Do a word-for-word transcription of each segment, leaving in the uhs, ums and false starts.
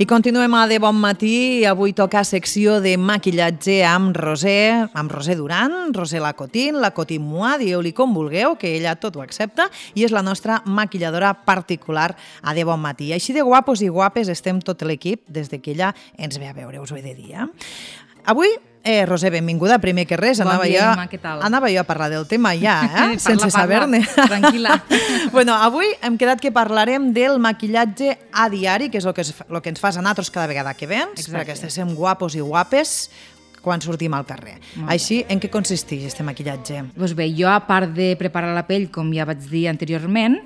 I continuem a De Bon Matí. Avui toca secció de maquillatge amb Roser, amb Roser Duran, Roser Lacotin, Lacotin Moi, dieu-li com vulgueu, que ella tot ho accepta, i és la nostra maquilladora particular a De Bon Matí. Així de guapos i guapes estem tot l'equip des de que ella ens ve a veure, us ho he de dir. Eh? Avui, eh, Roser, benvinguda, primer que res. Bon Anava, dia, jo, Emma, què tal? anava jo a parlar del tema ja, eh? sense parla, saber-ne. Tranquil·la. Bueno, avui hem quedat que parlarem del maquillatge a diari, que és el que, es, el que ens fas a nosaltres cada vegada que vens, Exacte. perquè estiguem guapos i guapes quan sortim al carrer. Molt Així, en què consisteix este maquillatge? Doncs bé, jo, a part de preparar la pell, com ja vaig dir anteriorment,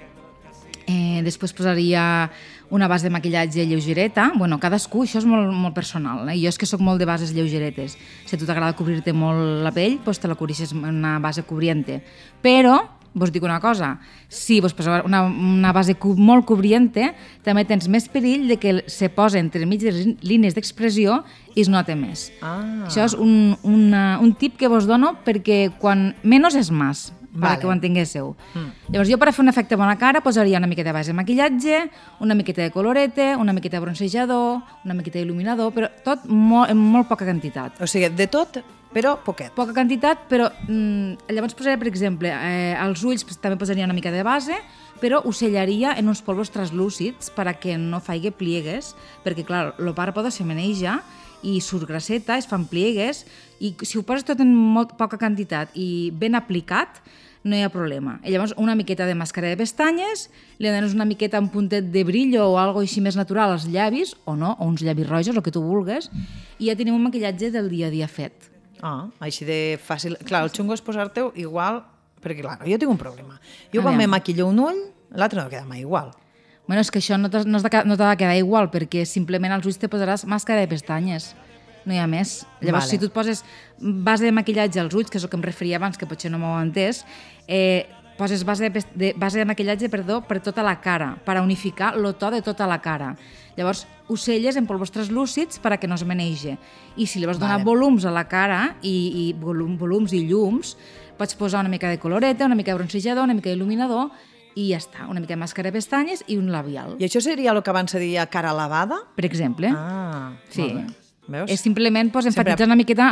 eh, després posaria una base de maquillatge lleugereta. Bueno, cadascú, això és molt, molt personal. Eh? Jo és que sóc molt de bases lleugeretes. Si a tu t'agrada cobrir-te molt la pell, doncs te la cobreixes amb una base cobriente. Però, vos dic una cosa, si vos poseu una, una base cu molt cobriente, també tens més perill de que se posa entre mig de línies d'expressió i es nota més. Ah. Això és un, una, un tip que vos dono perquè quan menys és més, Vale. perquè ho entenguéssiu. Mm. Llavors jo per a fer un efecte bona cara posaria una miqueta de base de maquillatge, una miqueta de colorete, una miqueta de bronzejador, una miqueta d'il·luminador, però tot molt, en molt poca quantitat. O sigui, de tot, però poquet. Poca quantitat, però mm, llavors posaria, per exemple, eh, als ulls pues, també posaria una mica de base, però ho sellaria en uns polvos translúcids perquè no faigui pliegues, perquè, clar, el pàrpado se maneja i surt grasseta, es fan pliegues, i si ho poses tot en molt poca quantitat i ben aplicat, no hi ha problema. I llavors una miqueta de màscara de pestanyes, li dones una miqueta, un puntet de brillo o algo així més natural als llavis, o no, o uns llavis rojos, el que tu vulgues, i ja tenim un maquillatge del dia a dia fet. Ah, així de fàcil. Clar, el xungo és posar-te-ho igual, perquè clar, jo tinc un problema. Jo A quan veure. me maquillo un ull, l'altre no queda mai igual. Bueno, és que això no t'ha no t'ha de quedar igual, perquè simplement als ulls te posaràs màscara de pestanyes. No hi ha més. Llavors, Vale. si tu et poses base de maquillatge als ulls, que és el que em referia abans, que potser no m'ho heu entès, eh, poses base de, pest- de, base de maquillatge perdó, per tota la cara, per a unificar el to de tota la cara. Llavors, ho selles en polvos translúcids per a que no es manege. I si li vols donar Vale. volums a la cara, i, i volum, volums i llums, pots posar una mica de colorete, una mica de bronzejador, una mica d'il·luminador, i ja està, una mica de màscara de pestanyes i un labial, I això seria el que abans se deia cara lavada? per exemple. Ah, Sí. molt bé. Veus? És simplement pues, Sempre- enfatitzar una miqueta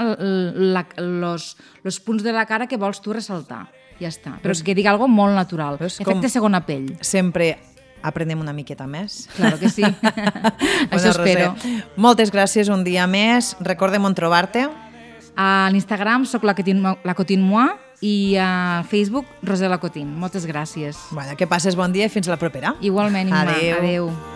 els punts de la cara que vols tu ressaltar. Ja està. Però que digui algo molt natural. Veus Efecte com- segona pell. Sempre aprenem una miqueta més. Claro que sí. Això espero. Roser, moltes gràcies un dia més. Recordem on trobar-te. A l'Instagram soc la Cotin Moi i a Facebook Roser Lacotin. Moltes gràcies. Bueno, que passes bon dia i fins la propera. Igualment, Imma. Adéu. Adéu.